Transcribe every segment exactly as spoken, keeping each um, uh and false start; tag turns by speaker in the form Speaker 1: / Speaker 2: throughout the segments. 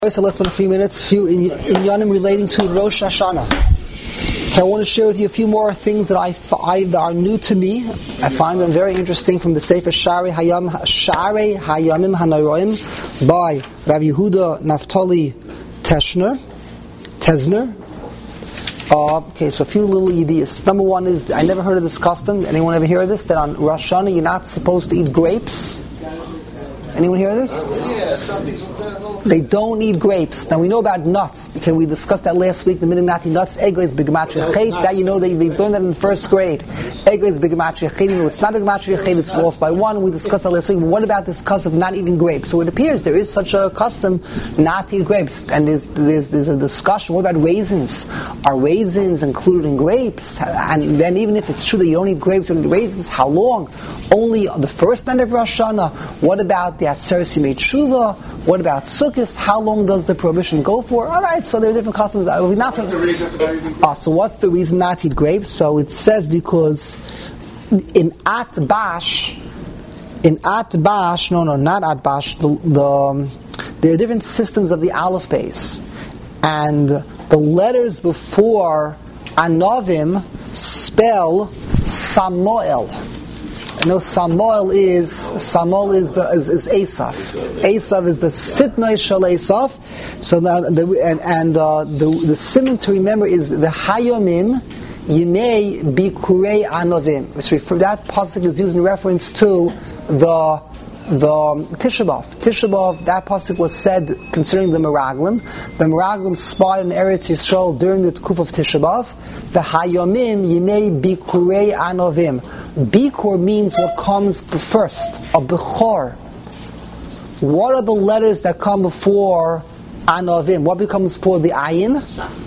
Speaker 1: So less than a few minutes, few in, in Yanim relating to Rosh Hashanah. So I want to share with you a few more things that I, I that are new to me. I find them very interesting from the Sefer Sharei Hayam Sharei Hayamim Hanaroim by Rav Yehuda Naftali Teshner Tezner. Uh, okay, so a few little ideas. Number one is I never heard of this custom. Anyone ever hear of this? That on Rosh Hashanah you're not supposed to eat grapes. Anyone hear this?
Speaker 2: Yeah, some people don't.
Speaker 1: They don't eat grapes. Now we know about nuts. Okay, we discussed that last week. The Minnati nuts. Ego is b'gematria chet. That you know they they learned that in first grade. Ego is b'gematria chet. You know it's not b'gematria chet. It's lost by one. We discussed that last week. But what about this custom of not eating grapes? So it appears there is such a custom not to eat grapes. And there's there's there's a discussion. What about raisins? Are raisins included in grapes? And then even if it's true that you don't eat grapes, you don't eat raisins, how long? Only the first night of Rosh Hashanah. What about the Aseret Yimei Tshuva? What about Sukkot? How long does the prohibition go for? All right, so there are different customs. I will not.
Speaker 2: What's the reason for not eating grapes?
Speaker 1: Ah, so what's the reason not to eat grapes? So it says because in Atbash, in Atbash, no, no, not Atbash. The, the um, there are different systems of the Aleph base, and the letters before Anovim spell Samuel. I know Samuel is Samuel is the is, is Esav. Esav is the Sitnai Shal Esav. So the, the and, and uh, the the simon to remember is the Hayomim Yimei Bikurei Anovim. Which refer that pasuk is used in reference to the the Tisha B'Av. Tisha B'Av, that pasuk was said concerning the Meraglim. The Meraglim spied in Eretz Yisrael during the Kuf of Tisha B'Av. The Hayomim Yimei Bikurei Anovim. Bikur means what comes first, a Bechor. What are the letters that come before Anovim? What becomes before the Ayin?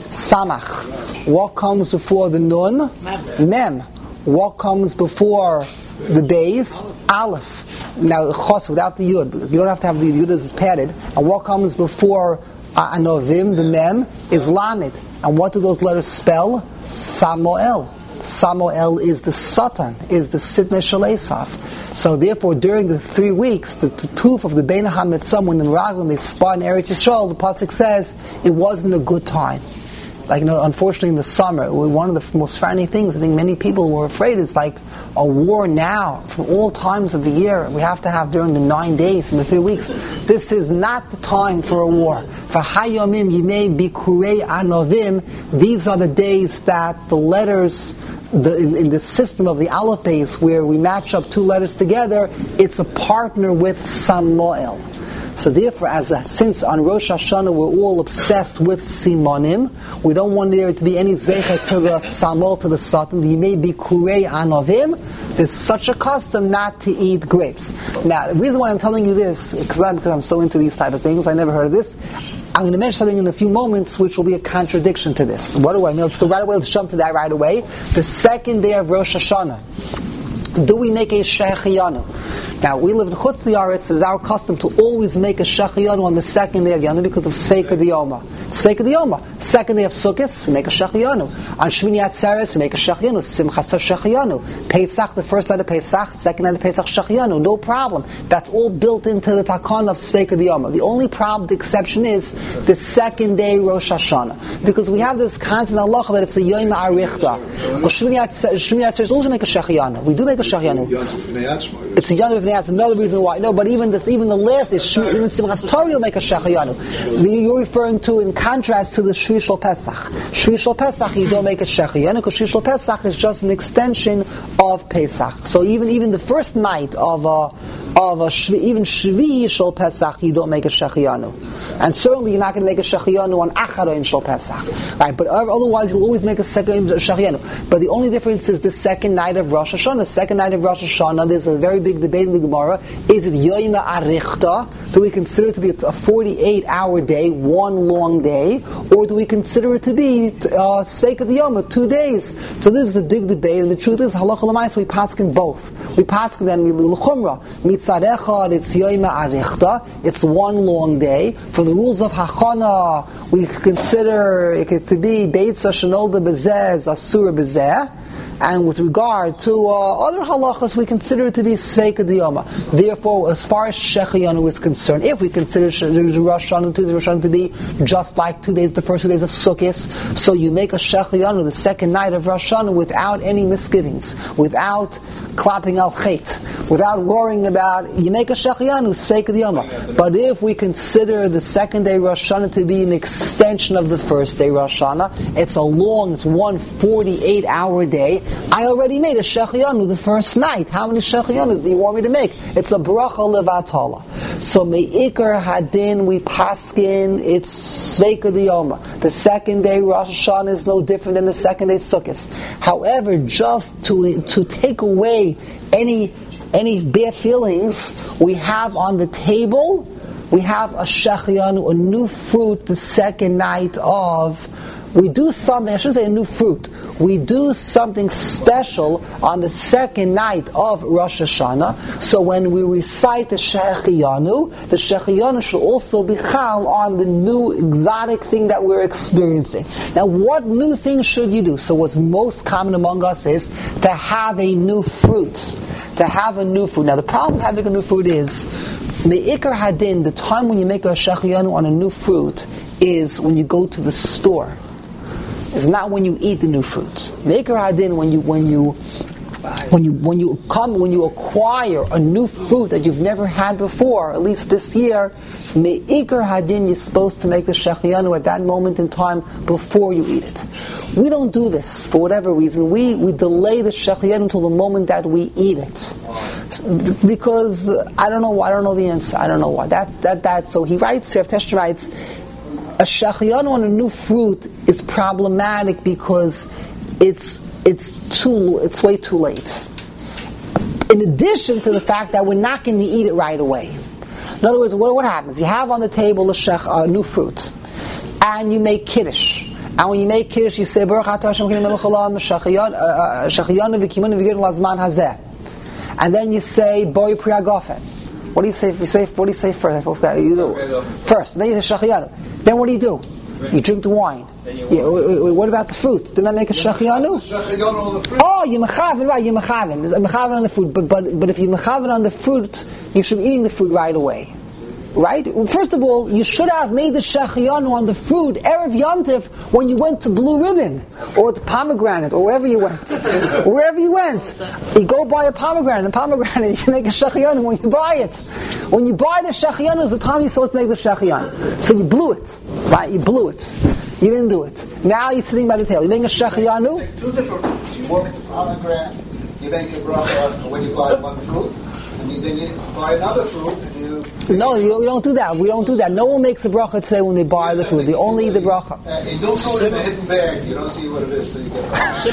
Speaker 1: Samach. What comes before the Nun? Mem. What comes before the Beis? Aleph. Now, Chos without the Yud. You don't have to have the Yud as padded. And what comes before uh, Anovim, the Mem, is Lamed. And what do those letters spell? Samuel. Samuel is the Satan, is the Sidnei Shal Esav. So therefore, during the three weeks, the Tuf of the Bein HaMetzum, when the Meraglim, they spot in Eretz Yisrael, the pasuk says, it wasn't a good time. Like, you know, unfortunately in the summer, one of the most frightening things, I think many people were afraid, is like a war now, from all times of the year, we have to have during the nine days, in the three weeks. This is not the time for a war. For Hayomim Yimei Bikurei Anovim, these are the days that the letters, the, in, in the system of the Aleph base, where we match up two letters together, it's a partner with Samuel. So therefore, as a, since on Rosh Hashanah we're all obsessed with Simonim, we don't want there to be any Zecher to the Samuel, to the Satan. He may be Kurei Anovim. There's such a custom not to eat grapes. Now, the reason why I'm telling you this, because I'm, because I'm so into these type of things, I never heard of this. I'm going to mention something in a few moments which will be a contradiction to this. What do I mean? Let's go right away, let's jump to that right away. The second day of Rosh Hashanah, do we make a Shechiyanu? Now, we live in Chutz La'aretz. It's our custom to always make a Shechiyanu on the second day of Yanu because of Seika D'Yoma. Seika D'Yoma. Second day of Sukkot, we make a Shechiyanu. On Shmini Atzeres, we make a Shechiyanu. Simchas Shechiyanu. Pesach, the first night of Pesach, second night of Pesach, Shechiyanu. No problem. That's all built into the Takon of Seika D'Yoma. The only problem, the exception is the second day Rosh Hashanah. Because we have this concept in Allah that it's a Yom Arichta. Well, Shmini Atzeres also make a Shechiyanu. We do make a Shechiyanu. It's a Yom That's another reason why. No, but even this, even the last is Shvi, even Simchas Torah will make a Shechiyanu. You're referring to in contrast to the Shvi Shel Pesach. Shvi Shel Pesach, you don't make a Shechiyanu because Shvi Shel Pesach is just an extension of Pesach. So even even the first night of a of a Shvi, even Shvi Shel Pesach, you don't make a Shechiyanu. And certainly you're not going to make a Shechiyanu on Acharon Shel Pesach, right? But otherwise you'll always make a second Shechiyanu. But the only difference is the second night of Rosh Hashanah. The second night of Rosh Hashanah, there's a very big debate in the Gemara. Is it Yoyma Arichta? Do we consider it to be a forty-eight hour day, one long day? Or do we consider it to be uh, Seika D'Yoma, two days? So this is a big debate, and the truth is, Halacha L'Maisa, we paskin both. We paskin them L'Chumra. Mitzad Echad, it's Yoyma Arichta. It's one long day. For the rules of Hachana, we consider it to be Beitza Shenolda Bezeh, Asura Bezeh. And with regard to uh, other halachas, we consider it to be Sveika Diyoma. Therefore, as far as Shechayanu is concerned, if we consider Rosh Hashanah, two days Rosh Hashanah to be just like two days, the first two days of Sukkot, so you make a Shechayanu the second night of Rosh Hashanah without any misgivings, without clapping al chet, without worrying about, you make a Shechayanu, Sveika Diyoma. But if we consider the second day Rosh Hashanah to be an extension of the first day Rosh Hashanah, it's a long, it's one forty-eight hour day, I already made a Shechayanu the first night. How many Shechayanus do you want me to make? It's a bracha levatala. So me'ikar hadin, we paskin, it's Sveika Diyoma. The second day Rosh Hashanah is no different than the second day Sukkot. However, just to to take away any any bad feelings we have on the table, we have a Shechayanu, a new fruit, the second night of. We do something, I shouldn't say a new fruit, we do something special on the second night of Rosh Hashanah. So when we recite the Shechayanu, the Shechayanu should also be chal on the new exotic thing that we're experiencing. Now, what new thing should you do? So what's most common among us is to have a new fruit. To have a new fruit. Now, the problem with having a new fruit is, Me'ikar Hadin, the time when you make a Shechayanu on a new fruit, is when you go to the store. It's not when you eat the new fruit. Me'ikar Hadin, when you when you when you when you come when you acquire a new fruit that you've never had before, at least this year, Me'ikar Hadin, you're supposed to make the Shechayanu at that moment in time before you eat it. We don't do this for whatever reason. We we delay the Shechayanu until the moment that we eat it, because I don't know why. I don't know the answer. I don't know why. That's that that. So he writes here. Teshuvah writes, a Shechayanu on a new fruit is problematic because it's it's too it's way too late. In addition to the fact that we're not going to eat it right away. In other words, what, what happens? You have on the table a, shech, a new fruit, and you make kiddush. And when you make kiddush, you say Baruch Atah Hashem K'nei Melech Haolam Shechayanu V'Kimonu V'Gidon Lazman Hazeh, and then you say Bori Pri Hagofen. What do you say? If you say, what do you say first? I forgot. You do first. Then you say Shechayanu. Then what do you do? You drink the wine. Yeah, wait, wait, wait, what about the fruit? Didn't I make a Shechayanu? Oh, you mechaven, right? You mechaven. Mechaven on the fruit. But but but if you mechaven on the fruit, you should be eating the fruit right away. Right? First of all, you should have made the Shechayanu on the fruit Erev Yom Tov when you went to Blue Ribbon or to Pomegranate or wherever you went. Wherever you went, you go buy a pomegranate. And pomegranate, you make a Shechayanu when you buy it. When you buy the Shechayanu is the time you're supposed to make the Shechayanu. So you blew it. Right? You blew it. You didn't do it. Now you're sitting by the table. You make a Shechayanu.
Speaker 2: Make two different fruits. You work the pomegranate, you make a bracha when you buy one fruit, and you, then you buy another fruit, and you...
Speaker 1: No, you don't, you don't do that. We don't do that. No one makes a bracha today when they buy the food. They only eat the bracha.
Speaker 2: Uh, you don't throw it in a hidden bag. You don't see what it is till you get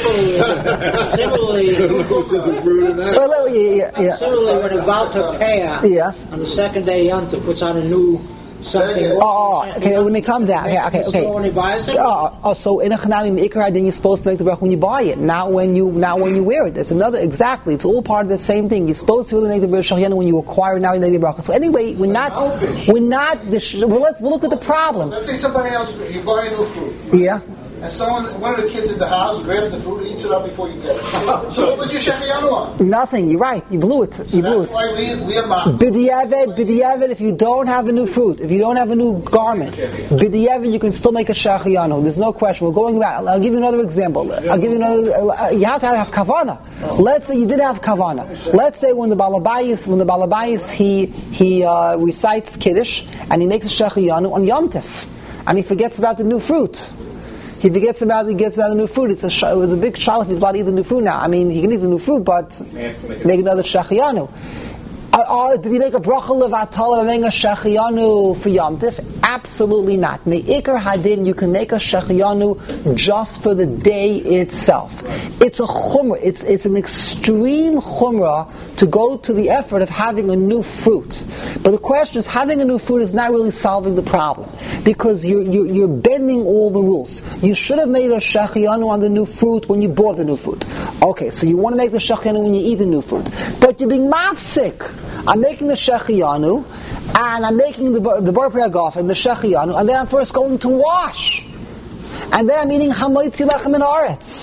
Speaker 2: it.
Speaker 3: Similarly, similarly,
Speaker 1: similarly, yeah, yeah.
Speaker 3: similarly when a Baal Tokea
Speaker 1: yeah.
Speaker 3: on the second day Yom Tov puts on a new something.
Speaker 1: Oh, oh, okay. When they come down, yeah, okay, okay.
Speaker 3: When he buys it.
Speaker 1: Oh, oh, so in a chanami me'ikar, then you're supposed to make the bracha when you buy it, not when you, not when you wear it. It's another exactly. It's all part of the same thing. You're supposed to really make the bracha when you acquire it. Now you make the bracha. So anyway, we're not, we're not. The, well, let's we'll look at the problem.
Speaker 2: Let's say somebody else, you buy a new fruit.
Speaker 1: Yeah.
Speaker 2: And someone, one of the kids in the house grabs the fruit and eats it up before you get it. So what was your Shechayanu on?
Speaker 1: Nothing. You're right. You blew it.
Speaker 2: So
Speaker 1: you blew
Speaker 2: that's why we, we are ma'am.
Speaker 1: B'diavad, b'diavad, if you don't have a new fruit, if you don't have a new garment, b'diavad, you can still make a Shechayanu. There's no question. We're going back. I'll give you another example. I'll give you another, you have to have kavana. Let's say you did have kavana. Let's say when the Balabayis, when the Balabayis, he, he, uh, recites Kiddush, and he makes a Shechayanu on Yom Tov, and he forgets about the new fruit. He forgets about he gets about the new food. It's a sh- it was a big shal if he's allowed to eat the new food now. I mean, he can eat the new food, but make another Shechayanu. Uh, uh, did he make a bracha levatala making a Shechayanu for Yom Tov? Absolutely not. Me'ikar hadin, you can make a Shechayanu just for the day itself. It's a chumrah. It's it's an extreme chumrah to go to the effort of having a new fruit. But the question is, having a new fruit is not really solving the problem, because you're you're, you're bending all the rules. You should have made a Shechayanu on the new fruit when you bought the new fruit. Okay, so you want to make the Shechayanu when you eat the new fruit, but you're being mafsik. I'm making the Shechayanu, and I'm making the the Bar Pri Hagofen and the Shechayanu, and then I'm first going to wash, and then I'm eating Hamoitzi Lechem in Aretz,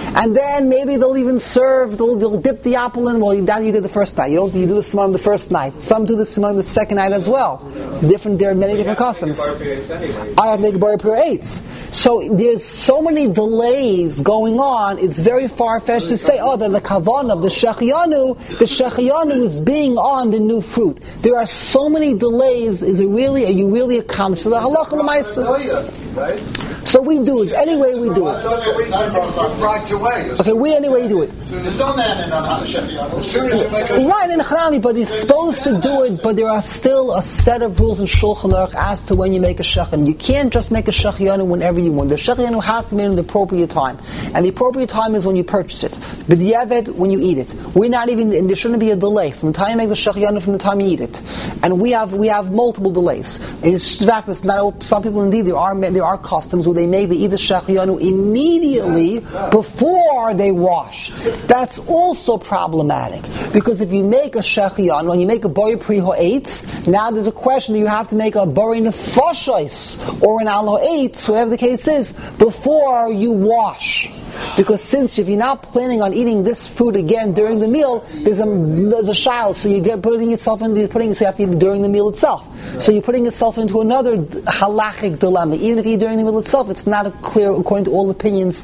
Speaker 1: And then maybe they'll even serve, they'll, they'll dip the apple in. Well, you, that you did the first night. You don't. You do the siman on the first night. Some do the siman on the second night as well. Different. There are many different customs. I have to make a bar per eights. So there's so many delays going on. It's very far-fetched to say, oh, that the kavan of the shechianu, the shechianu is being on the new fruit. There are so many delays. Is it really? Are you really accomplished? The halacha l'maisa.
Speaker 2: Right?
Speaker 1: So we do it. Anyway, we do it.
Speaker 2: Right away.
Speaker 1: Okay, we anyway do it.
Speaker 2: There's no nanin on shechianu. As soon as you make a
Speaker 1: Right in Hanami, but he's supposed to do it. But there are still a set of rules in Shulchan Aruch as to when you make a shechin. You can't just make a shechianu whenever you want. The shechianu has to be in the appropriate time, and the appropriate time is when you purchase it. B'diavad, when you eat it. We're not even, and there shouldn't be a delay from the time you make the shechianu from the time you eat it. And we have we have multiple delays. It's fact, it's not some people indeed there are there are customs where they make they eat the shechianu immediately before they wash. That's also problematic because if you make a shechianu when you make a bori pri ha'etz, now there's a question: do you have to make a bori nefashos or an al ha'etz, whatever the case is, before you wash? Because since if you're not planning on eating this food again during the meal, there's a there's a child, so you get putting yourself into putting so you have to eat it during the meal itself. So you're putting yourself into another halachic dilemma. Even if you eat during the meal itself, it's not a clear according to all opinions.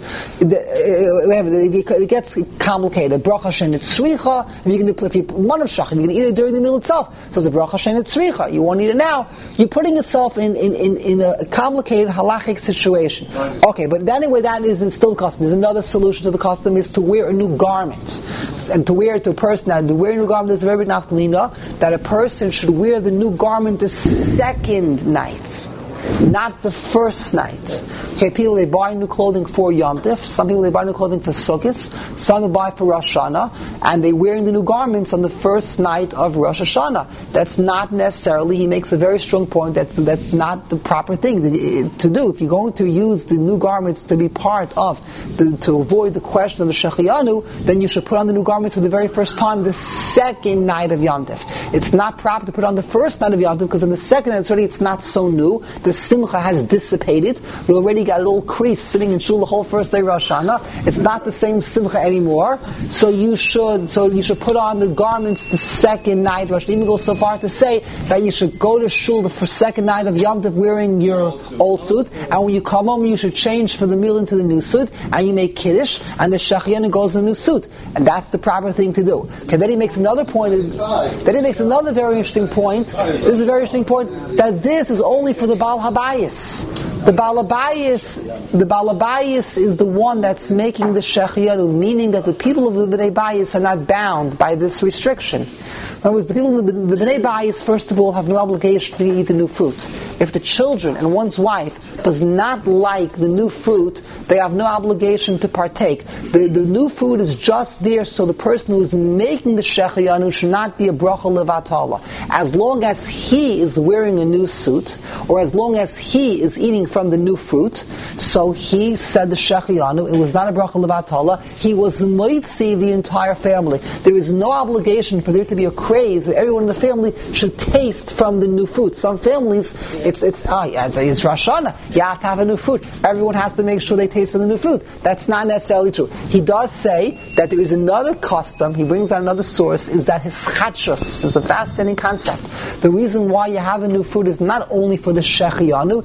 Speaker 1: It gets complicated. Bracha she'en tzricha. If you can do if you one of shach, you can eat it during the meal itself. So it's a bracha she'en tzricha. You want to eat it now. You're putting yourself in in, in, in a complicated halachic situation. Okay, but anyway, that isn't still custom. There's another solution to the custom is to wear a new garment, and to wear it to a person. Now, to wear a new garment is very naftalina that a person should wear the new garment the second night, not the first night. Okay, people they buy new clothing for Yom Tif. Some people they buy new clothing for Sukkot. Some they buy for Rosh Hashanah, and they wearing the new garments on the first night of Rosh Hashanah. That's not necessarily. He makes a very strong point. That's that's not the proper thing to do. If you're going to use the new garments to be part of the, to avoid the question of the shechianu, then you should put on the new garments for the very first time, the second night of Yom Tif. It's not proper to put on the first night of Yom Tif because in the second night it's already it's not so new. The simcha has dissipated. We already got a little crease sitting in shul the whole first day of Rosh Hashanah. It's not the same simcha anymore. So you should, so you should put on the garments the second night. Rosh even goes so far to say that you should go to shul the first second night of Yom Tov wearing your old suit, and when you come home, you should change for the meal into the new suit, and you make kiddush, and the shechianu goes in the new suit, and that's the proper thing to do. Okay, then he makes another point. Then he makes another very interesting point. This is a very interesting point that this is only for the Baal Habayis. The Baal Habayis, the Baal Habayis is the one that's making the shechianu, meaning that the people of the Bnei Bayis are not bound by this restriction. In other words, the people of the, the Bnei Bayis, first of all, have no obligation to eat the new fruit. If the children and one's wife does not like the new fruit, they have no obligation to partake. The, the new food is just there so the person who is making the shechianu should not be a bracha levatala. As long as he is wearing a new suit, or as long as he is eating from the new fruit, so he said the shechianu, it was not a bracha levatala, he was moitzi the entire family. There is no obligation for there to be a craze that everyone in the family should taste from the new food. Some families, it's it's ah, yeah, it's Rosh Hashanah, you have to have a new food. Everyone has to make sure they taste of the new food. That's not necessarily true. He does say that there is another custom, he brings out another source, is that his chachos is a fascinating concept. The reason why you have a new food is not only for the shechianu,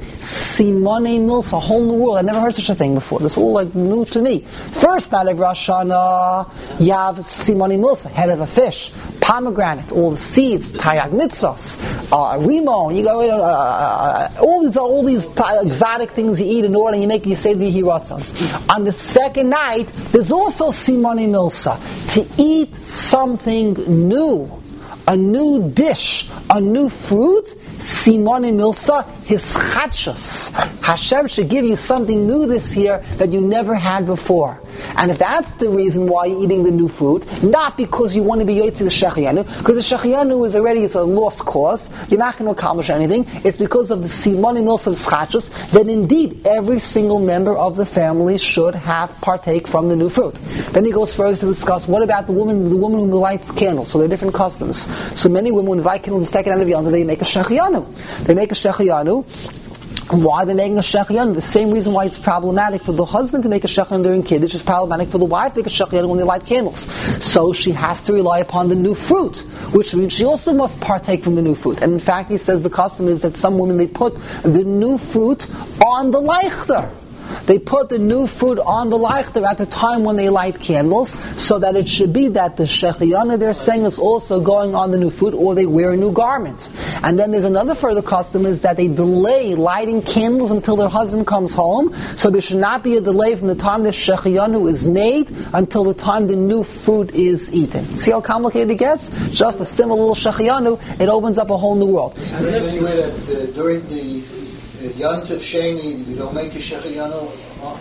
Speaker 1: simone milsa, a whole new world. I never heard such a thing before. This is all like new to me. First night of Rosh Hashanah, you have simone milsa, head of a fish, pomegranate, all the seeds, tayag mitzvahs, uh, rimon, you go, uh, uh, all these all these t- exotic things you eat in order, and you make you say the hiratzons. On the second night, there's also simone milsa, to eat something new, a new dish, a new fruit. Simone milsa, his chachos. Hashem should give you something new this year that you never had before. And if that's the reason why you're eating the new food, not because you want to be yotzi the shechianu, because the shechianu is already it's a lost cause, you're not going to accomplish anything, it's because of the simone milsa of chachos, then indeed every single member of the family should have partake from the new fruit. Then he goes further to discuss what about the woman the woman who lights candles. So there are different customs. So many women, when they light candles the second night of Yom Tov, they make a shechianu. They make a shechianu. Why are they making a shechianu? The same reason why it's problematic for the husband to make a shechianu during Kiddush is problematic for the wife to make a shechianu when they light candles. So she has to rely upon the new fruit, which means she also must partake from the new fruit. And in fact, he says the custom is that some women, they put the new fruit on the leichter. They put the new fruit on the leichter at the time when they light candles, so that it should be that the shechianu they're saying is also going on the new fruit, or they wear a new garment. And then there's another further custom is that they delay lighting candles until their husband comes home, so there should not be a delay from the time the shechianu is made until the time the new fruit is eaten. See how complicated it gets? Just a simple little shechianu, it opens up a whole new world.
Speaker 2: And then you that uh, during the uh, Yantiv Sheni, you don't make a shechianu.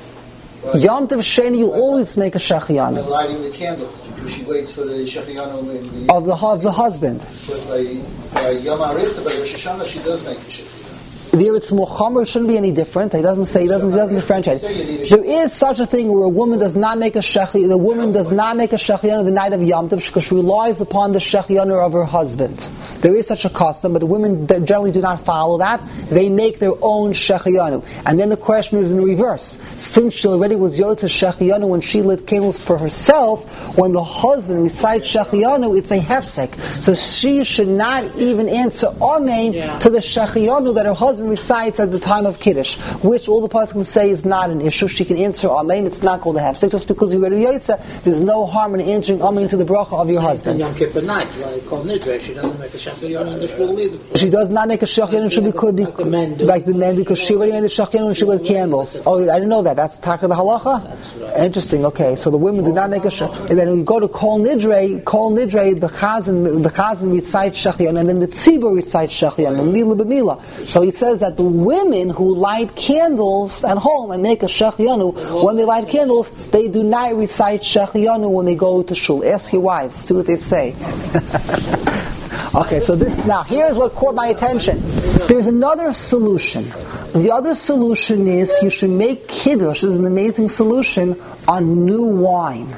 Speaker 1: Yom Tov Sheni, you always make a shechianu.
Speaker 2: Lighting the candles, because she waits for the shechianu in the
Speaker 1: of the of the husband.
Speaker 2: But by, by Yom HaRichta, by Rosh Hashanah, she does make the shechianu.
Speaker 1: There it's muchamer, it shouldn't be any different. He doesn't say, he doesn't, he doesn't differentiate. There is such a thing where a woman does not make a shechianu, the woman does not make a shechianu the night of Yom Tov because she relies upon the shechianu of her husband. There is such a custom, but the women generally do not follow that. They make their own shechianu. And then the question is in reverse. Since she already was yod to shechianu when she lit candles for herself, when the husband recites shechianu, it's a hefsek. So she should not even answer amen yeah. to the shechianu that her husband recites at the time of Kiddush, which all the Pasuk say is not an issue. She can answer amen. It's not called a hefsek. Just because you read a yotza, there's no harm in answering amen to the bracha of your husband.
Speaker 3: Yom Kippur night, like called Nidre, she doesn't make a shechianu in the shul either.
Speaker 1: She does not make a shechianu. She could be like the men do, like the men because she already made the shechianu when she lit candles. Oh, I didn't know that. That's taka the halacha. Right. Interesting. Okay, so the women do not make a shechianu. And then we go to Kol Nidre. Kol Nidre, the chazan, the chazan recites shechianu, and then the tzibur recites shechianu, mila b'mila. So he says that the women who light candles at home and make a shechianu, when they light candles, they do not recite shechianu when they go to shul. Ask your wives, see what they say. Okay, so this, now here's what caught my attention. There's another solution. The other solution is you should make kiddush, this is an amazing solution, on new wine.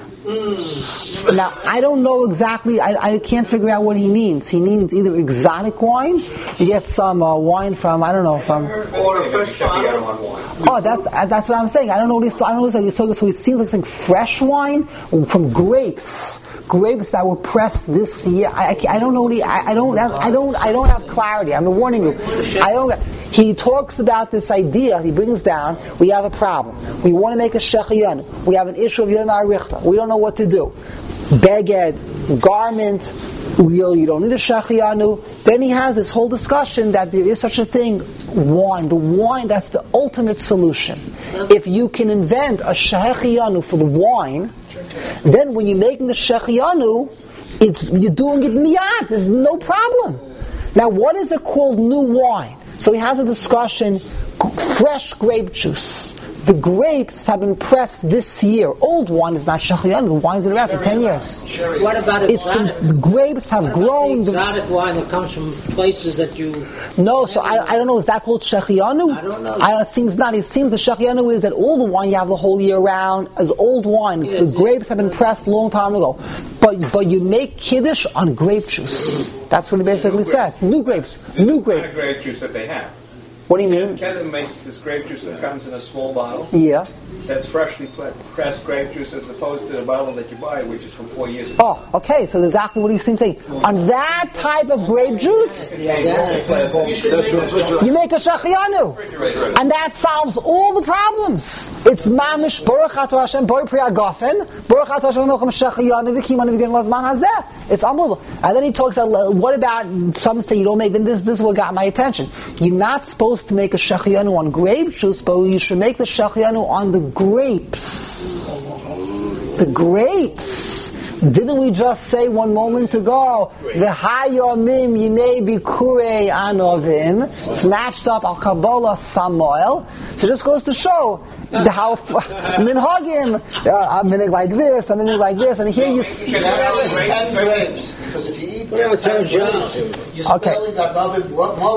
Speaker 1: Mm. Now, I don't know exactly, I, I can't figure out what he means. He means either exotic wine, you get some uh, wine from, I don't know, from...
Speaker 4: Or a fresh wine.
Speaker 1: Oh, that's, that's what I'm saying. I don't know what he's, I don't know what he's talking, so it seems like saying fresh wine from grapes. Grapes that were pressed this year. I, I, I don't know. What he, I, I don't. I don't. I don't have clarity. I'm warning you. I don't. He talks about this idea. He brings down. We have a problem. We want to make a shechianu. We have an issue of Yom HaRichta. We don't know what to do. Beged, garment. You don't need a shechianu. Then he has this whole discussion that there is such a thing, wine. The wine, that's the ultimate solution. If you can invent a shechianu for the wine, then when you're making the shechianu, it's, you're doing it miyat. There's no problem. Now, what is it called new wine? So he has a discussion, fresh grape juice. The grapes have been pressed this year. Old wine is not shechianu. The wine's been around for ten years.
Speaker 3: What about
Speaker 1: it's
Speaker 3: exotic?
Speaker 1: The grapes have grown.
Speaker 3: The exotic wine that comes from places that you...
Speaker 1: No, so I, I don't know. Is that called shechianu?
Speaker 3: I don't know.
Speaker 1: I, it seems not. It seems the shechianu is that all the wine you have the whole year round as old wine.
Speaker 3: Yes,
Speaker 1: the
Speaker 3: yes.
Speaker 1: grapes have been pressed a long time ago. But but you make kiddush on grape juice. That's what he basically says. New grapes. New grape.
Speaker 4: Kind of grape juice that they have.
Speaker 1: What do you mean?
Speaker 4: Canada makes this grape juice that comes in a small bottle.
Speaker 1: Yeah.
Speaker 4: That's freshly pressed grape juice as opposed to the bottle that you buy, which is from four years ago.
Speaker 1: Oh, okay. So that's exactly what he seems saying. On that type of grape juice,
Speaker 3: Yeah, yeah.
Speaker 4: You should make a
Speaker 1: you make a shechianu. And that solves all the problems. It's mamish baruch ato Hashem boi pri agafen baruch ato Hashem melchem shechianu v'kimanu v'gin lazman hazeh. It's unbelievable. And then he talks about what about some say you don't make. Then this this is what got my attention. You're not supposed to make a shechianu on grape juice, but you should make the shechianu on the grapes. The grapes. Didn't we just say one moment ago, V'hayomim yimei bikurei anovim? It's matched up al Kabbalah Samuel. So it just goes to show the how minhagim, a minhag like this, a minhag like this, and here you see.
Speaker 2: ten grapes, because if you eat ten grapes, you're
Speaker 1: Okay.
Speaker 2: spelling another mole.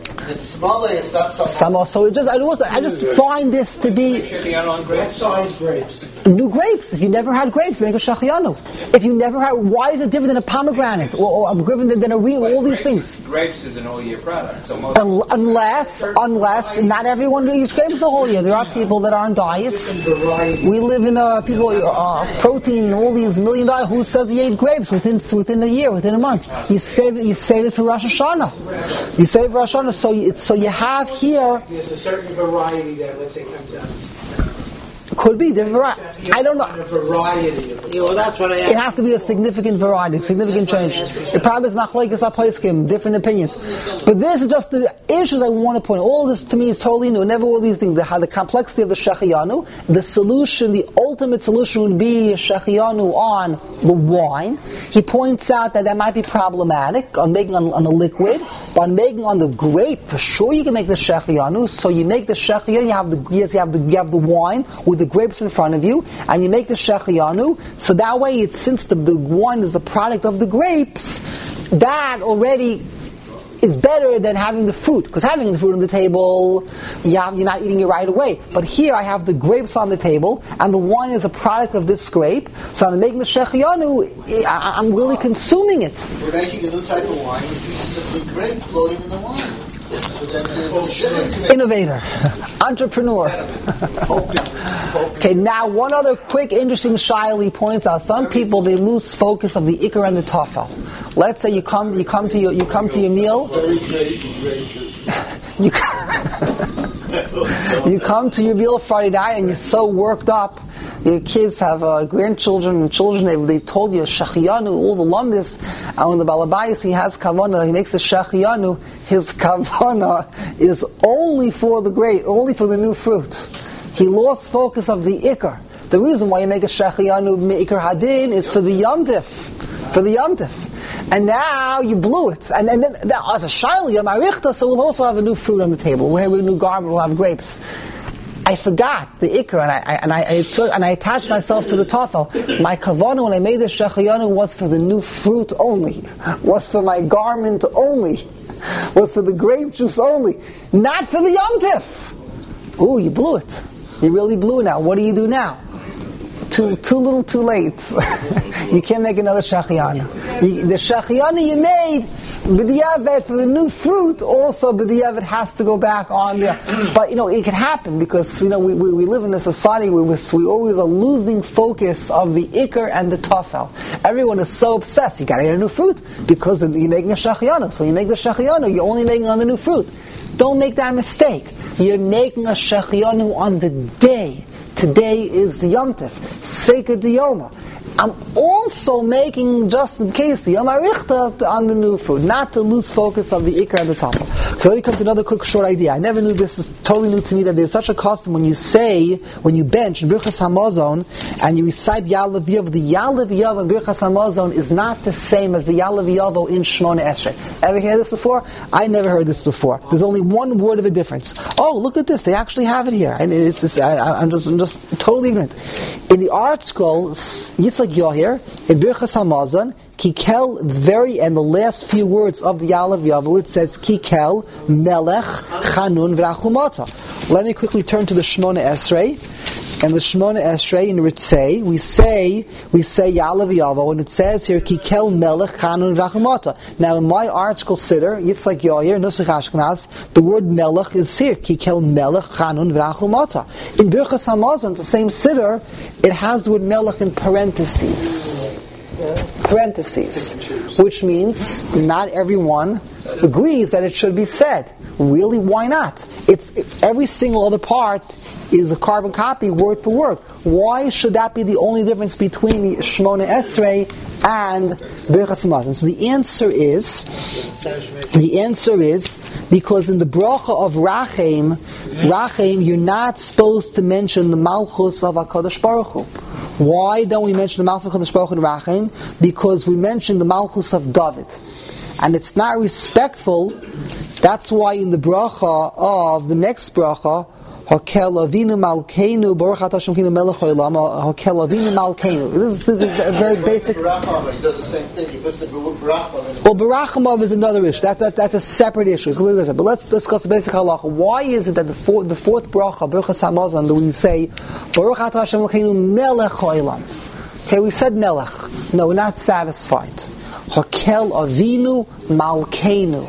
Speaker 2: The Samale, it's not Samale.
Speaker 1: Some, so it just, I, was, I just find this to be
Speaker 3: What size grapes?
Speaker 1: new grapes. If you never had grapes, make a shachiyanu. If you never had, why is it different than a pomegranate or, or different than, than a real? All these things.
Speaker 4: Grapes is an all-year product, so most.
Speaker 1: Un- Unless, unless not everyone eats grapes the whole year. There are people that are on diets. We live in a people uh, protein. All these million dollars. Who says he ate grapes within within a year, within a month? You save it. You save it for Rosh Hashanah. You save it for Rosh Hashanah. So you, so you have here.
Speaker 3: There's a certain variety that, let's say, comes out.
Speaker 1: Could be different variety. I don't know.
Speaker 3: A variety of it. You know, that's what I
Speaker 1: It has to be a significant variety, significant change. The problem is machlokes aposkim, different opinions. But this is just the issues I want to point out. All this to me is totally new. Never all these things. The, the complexity of the shechiyanu. The solution, the ultimate solution would be shechiyanu on the wine. He points out that that might be problematic on making on, on a liquid, but on making on the grape, for sure you can make the shechiyanu. So you make the shechiyanu. You have the yes, you have the you have the wine with the grapes in front of you, and you make the shechiyanu. So that way, it's since the, the wine is the product of the grapes, that already is better than having the fruit, because having the fruit on the table, you have, you're not eating it right away. But here I have the grapes on the table, and the wine is a product of this grape. So I'm making the shechiyanu. I, I'm really consuming it.
Speaker 2: We're making a new type of wine with pieces of the grape floating in the wine. So then there's
Speaker 1: Innovator, entrepreneur. Okay, now one other quick, interesting shaila points out. Some people, they lose focus of the ikar and the tafel. Let's say you come, you come to your, you come to your meal. You come, you come to your meal Friday night, and you're so worked up. Your kids have uh, grandchildren and children. They, they told you shachiyanu, all the lumdis. And when the balabayas, he has kavana, he makes a shachiyanu. His kavana is only for the grape, only for the new fruit. He lost focus of the ikar. The reason why you make a shachiyanu ikar hadin is for the yomtiv, for the yomtiv. And now you blew it. And, and then as a shaila yom arichta, so we'll also have a new fruit on the table. We'll have a new garment. We'll have grapes. I forgot the ikar, and I, I and I, I took, and I attached myself to the tafel. My kavanah when I made the shechiyanu was for the new fruit only, was for my garment only, was for the grape juice only, not for the yom tif. Ooh, you blew it. You really blew it now. What do you do now? Too too little, too late. You can't make another shechiyanu. The shechiyanu you made, b'diavad for the new fruit, also b'diavad has to go back on there. But you know, it can happen because you know we, we, we live in a society where we, we always are losing focus of the ikar and the tafel. Everyone is so obsessed. You got to get a new fruit because you're making a shechiyanu. So you make the shechiyanu, you're only making on the new fruit. Don't make that mistake. You're making a shechiyanu on the day. Today is Yom Tov, Seika Diyoma. I'm also making, just in case, the Yom Arichta on the new food, not to lose focus of the ikar and the tafel. Okay, let me come to another quick short idea. I never knew this, is totally new to me, that there's such a custom when you say, when you bench in Birchas Hamazon, and you recite Ya'aleh V'Yavo, the Ya'aleh V'Yavo in Birchas Hamazon is not the same as the Ya'aleh V'Yavo in Shmona Esrei. Ever hear this before? I never heard this before. There's only one word of a difference. Oh, look at this, they actually have it here. And it's just, I, I'm just, I'm just totally ignorant. In the art scroll, Yitzchak Yoher, in Birchas Hamazon, Kikel, very and the last few words of the Ya'aleh V'Yavo, it says Kikel, Melech, Chanun, V'Rachumata. Let me quickly turn to the Shmona Esrei. And the Shmona Esrei in Ritzei, we say, we say Ya'aleh V'Yavo, and it says here, Kikel, Melech, Chanun, V'Rachumata. Now in my art scroll sitter, Yitzchak Yoher, Nusach Ashkenaz, the word Melech is here, Kikel, Melech, Chanun, V'Rachumata. In Birchas Hamazon, the same sitter, it has the word Melech in parentheses. Parentheses, which means not everyone agrees that it should be said. Really, why not? It's every single other part is a carbon copy, word for word. Why should that be the only difference between the Shmona Esrei and Birchas Hamazon? So the answer is, the answer is because in the bracha of Rachem, Rachem, you're not supposed to mention the Malchus of HaKadosh Baruch Hu. Why don't we mention the Malchus of HaKadosh Baruch Hu in Rachem? Because we mentioned the Malchus of David. And it's not respectful. That's why in the bracha of the next bracha, Hakel Avinu Malkeinu Baruch Atah Hashem Kinu Melech Haolam. Hakel Avinu Malkeinu. This is, this is a very basic.
Speaker 2: He does the same thing. He puts the Barachmav.
Speaker 1: Well, Barachmav is another issue. That's that, that's a separate issue. But let's discuss the basic halacha. Why is it that the fourth, the fourth bracha, Birchas Hamazon, that we say Baruch Atah Hashem Malkeinu Melech Haolam? Okay, we said Melech. No, we're not satisfied. Hakel Avinu Malkeinu.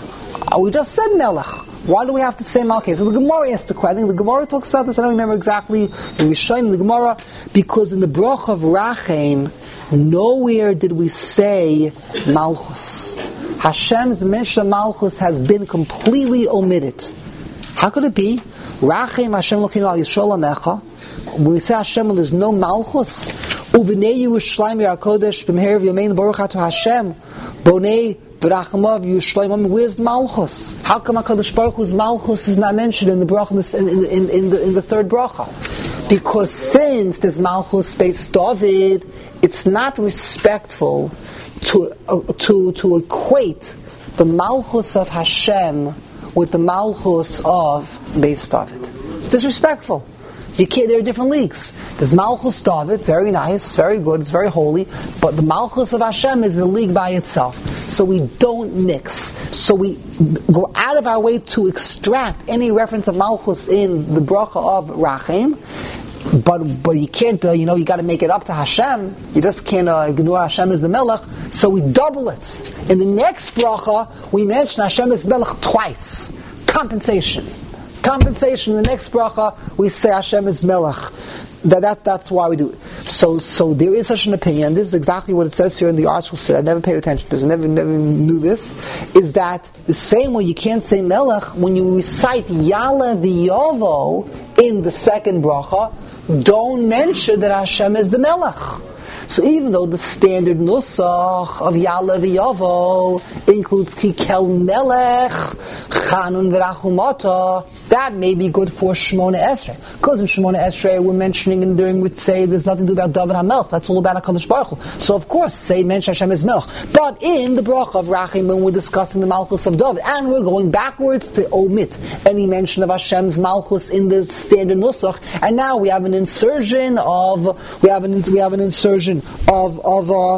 Speaker 1: We just said Melech. Why do we have to say Malkeinu? So the Gemara asked the question. I think the Gemara talks about this. I don't remember exactly. The Rishonim in the Gemara, because in the bracha of Rachem, nowhere did we say Malchus. Hashem's mention of Malchus has been completely omitted. How could it be? Rachem Hashem Elokeinu al Yisrael Amecha. When we say Hashem, there's no Malchus. Uvenei Yerushalayim Yerakodesh b'meher v'yomein Baruch Atah Hashem bonei v'rachamav Yerushalayim. Where's Malchus? How come HaKadosh Baruch Hu's Malchus is not mentioned in the bracha in, in, in, in, the, in the third bracha? Because since there's Malchus based David, it's not respectful to uh, to to equate the Malchus of Hashem with the Malchus of Beis David. It's disrespectful. You can't, there are different leagues. There's Malchus David, very nice, very good, it's very holy, but the Malchus of Hashem is a league by itself. So we don't mix. So we go out of our way to extract any reference of Malchus in the bracha of Rachem, but but you can't, uh, you know, you got to make it up to Hashem. You just can't uh, ignore Hashem as the Melech. So we double it. In the next bracha, we mention Hashem as Melech twice. Compensation. Compensation. In the next bracha, we say Hashem is Melech. That, that that's why we do it. So so there is such an opinion. This is exactly what it says here in the article. I never paid attention to this. I never never knew this. Is that the same way you can't say Melech when you recite Ya'aleh v'Yavo in the second bracha? Don't mention that Hashem is the Melech. So even though the standard nusach of Ya'aleh v'Yavo includes Kikel Melech, Chanun v'Rachumata, that may be good for Shemona Esrei. Because in Shemona Esrei we're mentioning and during we'd say there's nothing to do about David HaMelech. That's all about HaKadosh Baruch Hu. So of course, say mention Hashem as Melech. But in the bracha of Rachem, when we're discussing the Malchus of David, and we're going backwards to omit any mention of Hashem's Malchus in the standard nusach, and now we have an insertion of we have an we have an insertion of of uh,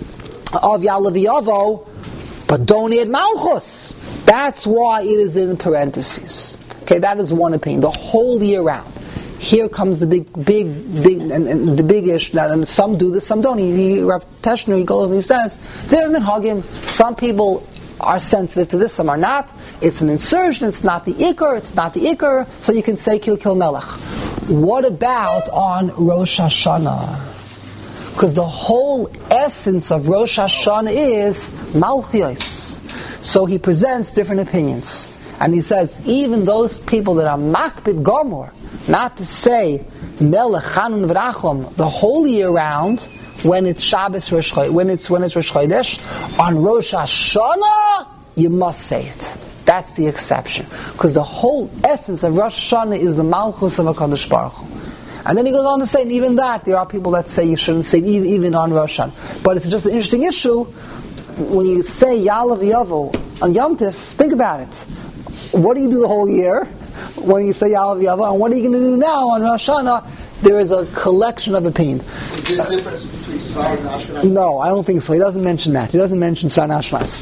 Speaker 1: of Ya'aleh v'Yavo, but don't add Malchus. That's why it is in parentheses. Okay, that is one opinion. The whole year round. Here comes the big, big, big, and, and the big issue. And some do this, some don't. He, he Rav Teshner, he goes and he says, they're minhagim. Some people are sensitive to this, some are not. It's an insertion. It's not the ikar. It's not the ikar. So you can say Kil Kil Melech. What about on Rosh Hashanah? Because the whole essence of Rosh Hashanah is Malchios. So he presents different opinions. And he says, even those people that are makbid gomor, not to say Melech, Chanun, V'Rachum, the whole year round, when it's Shabbos, Rosh Chodesh, when it's when it's Rosh Chodesh, on Rosh Hashanah, you must say it. That's the exception, because the whole essence of Rosh Hashanah is the Malchus of HaKadosh Baruch Hu. And then he goes on to say, and even that, there are people that say you shouldn't say it even on Rosh Hashanah. But it's just an interesting issue. When you say Ya'aleh v'Yavo on Yom Tif, think about it. What do you do the whole year when you say Ya'aleh v'Yavo, and what are you going to do now on Rosh Hashanah? There is a collection of opinion.
Speaker 2: Is this difference between Sfar and Ashkenaz?
Speaker 1: No, I don't think so. He doesn't mention that. He doesn't mention Sfar and Ashkenaz.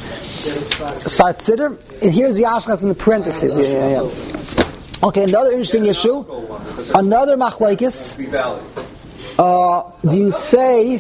Speaker 1: Sfar Siddur, and here's the Ashkenaz in the parentheses. Yeah, yeah, yeah. Okay, another interesting issue. Another machlokes. Uh, do you say?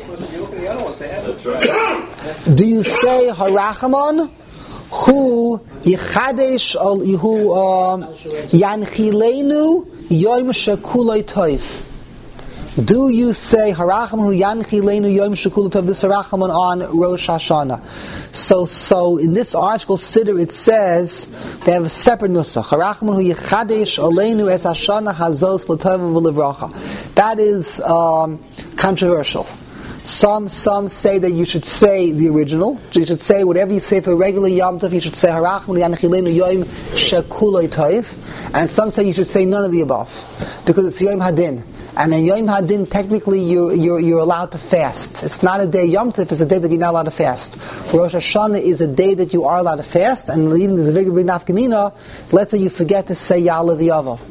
Speaker 1: Do you say Harachamon? Who yichadesh who yanchilenu yom shekulei toif? Do you say Harachamon who yanchilenu yom shekulei toif? This Harachamon on Rosh Hashanah. So, so in this article Siddur it says they have a separate nusach. Harachamon who yichadesh aleinu es Hashanah hazos l'tov v'levracha. That is um, controversial. Some some say that you should say the original. You should say whatever you say for a regular Yom Tov. You should say Harachmu Yanchilenu Yom Shekulei Tov. And some say you should say none of the above because it's Yom Hadin. And in Yom Hadin, technically you're, you're you're allowed to fast. It's not a day Yom Tov. It's a day that you're not allowed to fast. Rosh Hashanah is a day that you are allowed to fast. And even the very big nafkamina, let's say you forget to say Ya'aleh v'Yavo.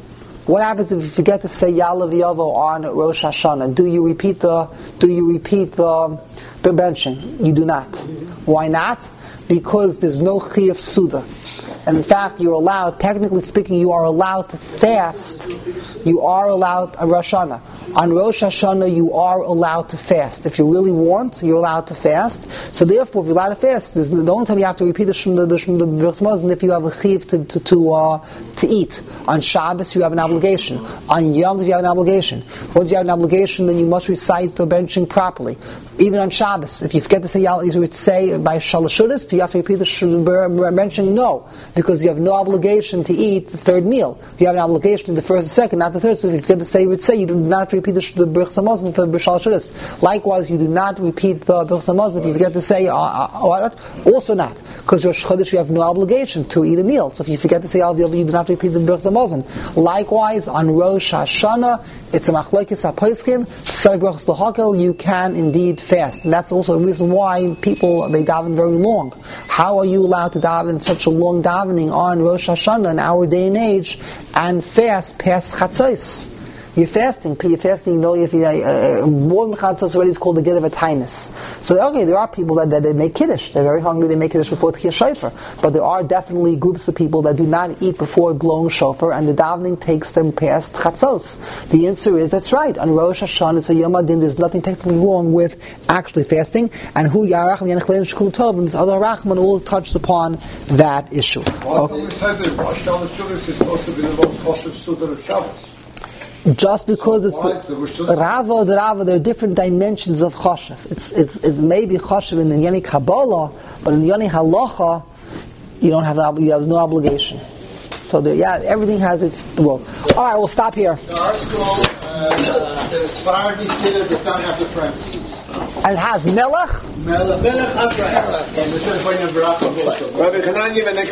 Speaker 1: What happens if you forget to say Ya'aleh V'yavo on Rosh Hashanah? Do you repeat the Do you repeat the benching? You do not. Why not? Because there's no Chiyuv Suda. And in fact, you're allowed, technically speaking, you are allowed to fast. You are allowed on Rosh Hashanah. On Rosh Hashanah, you are allowed to fast. If you really want, you're allowed to fast. So therefore, if you're allowed to fast, there's the only time you have to repeat the Shema the Shema the Birchas Hamazon if you have a chiv to to to, uh, to eat. On Shabbos, you have an obligation. On Yom Tov, you have an obligation. Once you have an obligation, then you must recite the benching properly. Even on Shabbos, if you forget to say Ya'aleh, you would say by Shalosh Shudas, do you have to repeat the benching? No, because you have no obligation to eat the third meal. You have an obligation in the first and second, not the third. So if you forget to say, you would say you do not have to repeat the, the Birchas Hamazon for Shalosh Shudas. Likewise, you do not repeat the Birchas Hamazon if you forget to say uh, uh, also not, because Rosh Chodesh you have no obligation to eat a meal. So if you forget to say Ya'aleh, you do not have to repeat the Birchas Hamazon. Likewise, on Rosh Hashanah, it's a machlokes haposkim. Say Brachos L'Hakel, you can indeed fast, and that's also a reason why people they daven very long. How are you allowed to daven such a long davening on Rosh Hashanah in our day and age and fast past Chatzos? You're fasting. You're fasting. You know, if you uh, uh, more than chatzos already is called the get of a tainus. So okay, there are people that, that they make kiddush. They're very hungry. They make kiddush before tchiyas shofar. But there are definitely groups of people that do not eat before blowing shofar, and the davening takes them past chatzos. The answer is that's right. On Rosh Hashanah, it's a Yom Adin. There's nothing technically wrong with actually fasting. And who yarachim yanechlein shkul tov and this other rachman all touched upon that issue.
Speaker 2: Well, okay. You said that Rosh Hashanah is supposed to be the most choshev suda of Shabbos.
Speaker 1: Just because so it's Rava or the Rava, there are different dimensions of choshev. It's it's it may be choshev in the Yoni Kabbalah, but in Yoni Halacha, you don't have you have no obligation. So there, yeah, everything has its well. All right, we'll stop here.
Speaker 2: The article, uh, the Sephardi Siddur does not have the parentheses.
Speaker 1: And it has melech.
Speaker 2: Melech.
Speaker 3: Melech Avraham.
Speaker 2: And this is when you bracha also.
Speaker 4: Rabbi Hanan,